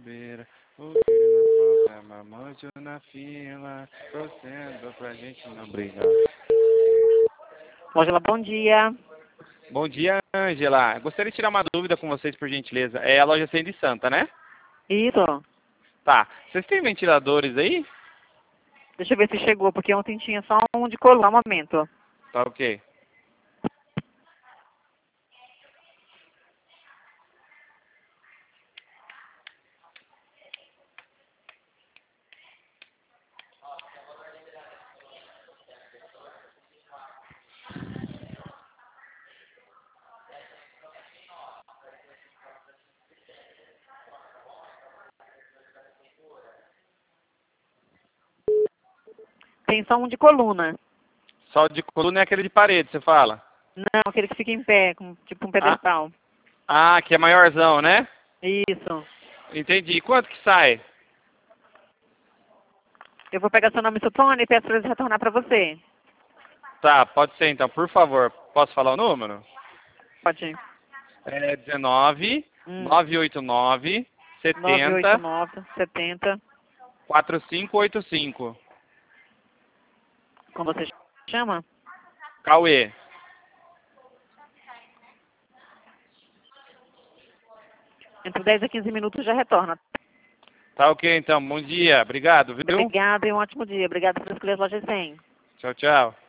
bobeira. O que no programa, mojo na fila, torcendo pra gente não brigar. Ângela, bom dia. Bom dia, Ângela. Gostaria de tirar uma dúvida com vocês, por gentileza. É a loja Cem de Santa, né? Isso. Tá. Vocês têm ventiladores aí? Deixa eu ver se chegou, porque ontem tinha só um de coluna. Um momento. Tá ok. Tem só um de coluna. Só de coluna é aquele de parede, você fala? Não, aquele que fica em pé, com tipo um Ah, pedestal. que é maiorzão, né? Isso. Entendi. Quanto que sai? Eu vou pegar seu nome e seu telefone e peço para eles retornar para você. Tá, pode ser então, por favor. Posso falar o número? Pode ir. É 19 989 70 989 70. 4585. Como você chama? Cauê. Entre 10 a 15 minutos já retorna. Tá ok então. Bom dia. Obrigado, viu? Obrigada e um ótimo dia. Obrigada por escolher as lojas 100. Tchau, tchau.